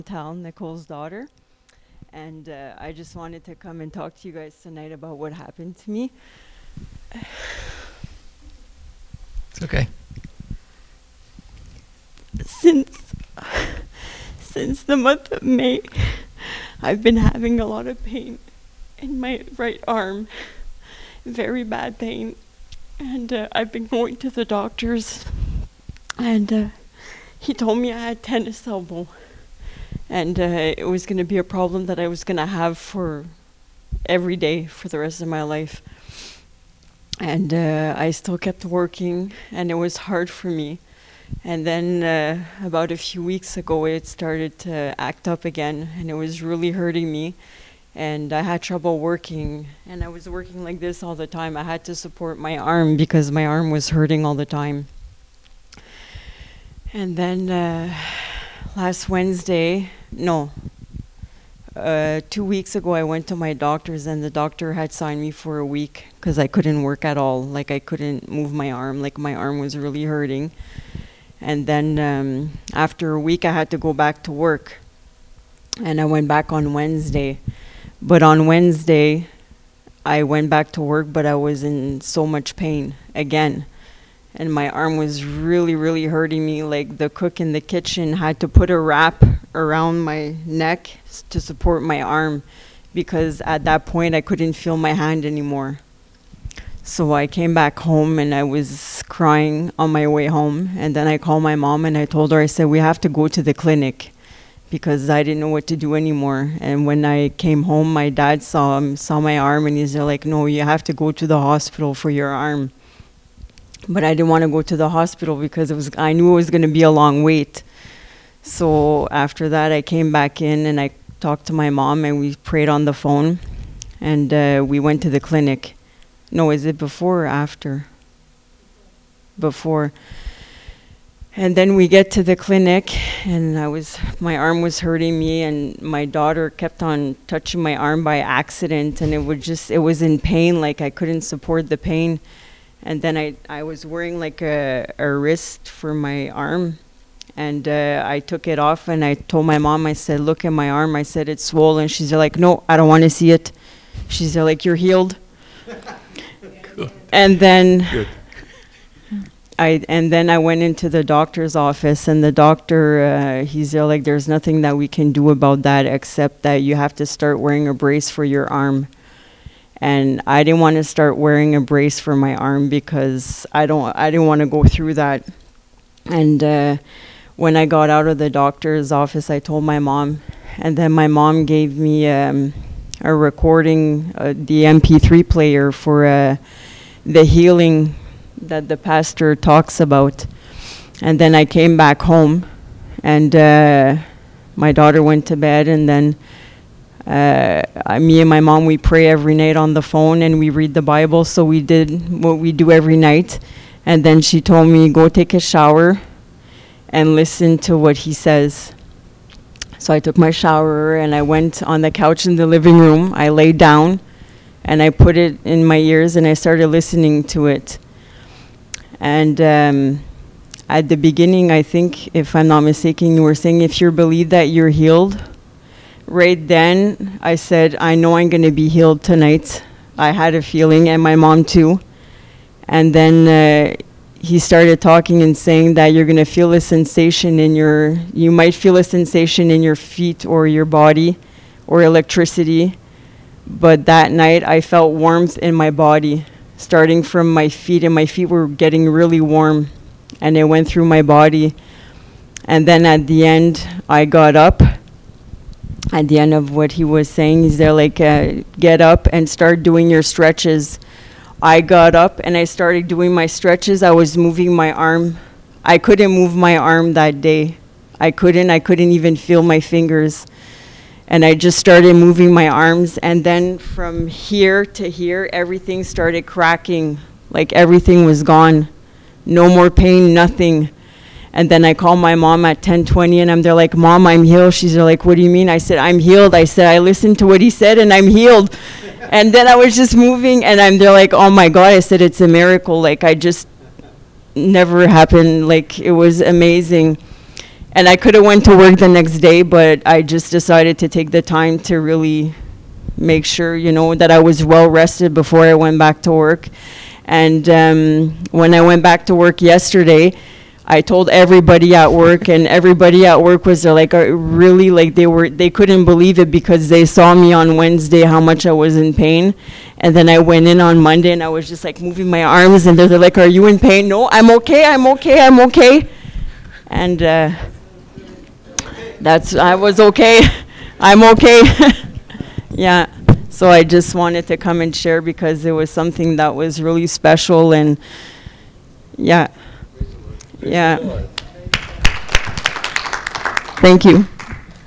Tal, Nicole's daughter, and I just wanted to come and talk to you guys tonight about what happened to me. It's okay. Since since the month of May, I've been having a lot of pain in my right arm, very bad pain, and I've been going to the doctors, and he told me I had tennis elbow, and it was going to be a problem that I was going to have for every day for the rest of my life. And I still kept working, and it was hard for me. And then about a few weeks ago, it started to act up again, and it was really hurting me. And I had trouble working, and I was working like this all the time. I had to support my arm because my arm was hurting all the time. And then last Wednesday, no, 2 weeks ago, I went to my doctor's, and the doctor had signed me for a week because I couldn't work at all. Like, I couldn't move my arm. Like, my arm was really hurting. And then after a week, I had to go back to work. And I went back on Wednesday. But on Wednesday, I went back to work, but I was in so much pain again. And my arm was really, really hurting me. Like, the cook in the kitchen had to put a wrap around my neck to support my arm, because at that point I couldn't feel my hand anymore. So I came back home and I was crying on my way home. And then I called my mom and I told her, I said, we have to go to the clinic, because I didn't know what to do anymore. And when I came home, my dad saw my arm, and he's like, no, you have to go to the hospital for your arm. But I didn't want to go to the hospital because I knew it was going to be a long wait. So after that, I came back in and I talked to my mom, and we prayed on the phone, and we went to the clinic. No, is it before or after? Before. And then we get to the clinic, and my arm was hurting me, and my daughter kept on touching my arm by accident, and it was in pain, like I couldn't support the pain. And then I was wearing like a wrist for my arm, and I took it off, and I told my mom, I said, look at my arm. I said, it's swollen. She's like, no, I don't want to see it. She's like, you're healed. Good. And then Good. I went into the doctor's office, and the doctor, he's like, there's nothing that we can do about that except that you have to start wearing a brace for your arm. And I didn't want to start wearing a brace for my arm because I didn't want to go through that. And when I got out of the doctor's office, I told my mom, and then my mom gave me a recording, the MP3 player for the healing that the pastor talks about. And then I came back home, and my daughter went to bed, and then me and my mom, we pray every night on the phone, and we read the Bible. So we did what we do every night. And then she told me, go take a shower and listen to what he says. So I took my shower, and I went on the couch in the living room. I laid down, and I put it in my ears, and I started listening to it. And at the beginning, I think, if I'm not mistaken, you were saying, if you believe that you're healed. Right then, I said, I know I'm going to be healed tonight. I had a feeling, and my mom too. And then he started talking and saying that you're going to feel a sensation you might feel a sensation in your feet or your body, or electricity. But that night, I felt warmth in my body, starting from my feet, and my feet were getting really warm, and it went through my body. And then at the end, I got up. At the end of what he was saying, he's there like, get up and start doing your stretches. I got up and I started doing my stretches. I was moving my arm. I couldn't move my arm that day. I couldn't even feel my fingers. And I just started moving my arms. And then from here to here, everything started cracking. Like, everything was gone. No more pain, nothing. And then I called my mom at 10:20, and I'm there like, Mom, I'm healed. She's there like, what do you mean? I said, I'm healed. I said, I listened to what he said, and I'm healed. And then I was just moving, and I'm there like, oh my God. I said, it's a miracle. Like, I just never happened. Like, it was amazing. And I could have went to work the next day, but I just decided to take the time to really make sure, that I was well rested before I went back to work. And when I went back to work yesterday, I told everybody at work, and everybody at work was like, really, like they couldn't believe it, because they saw me on Wednesday how much I was in pain. And then I went in on Monday and I was just like moving my arms, and they're like, "Are you in pain?" "No, I'm okay, I'm okay, I'm okay." And I was okay. I'm okay. Yeah. So I just wanted to come and share, because it was something that was really special. And yeah. Yeah. Thank you.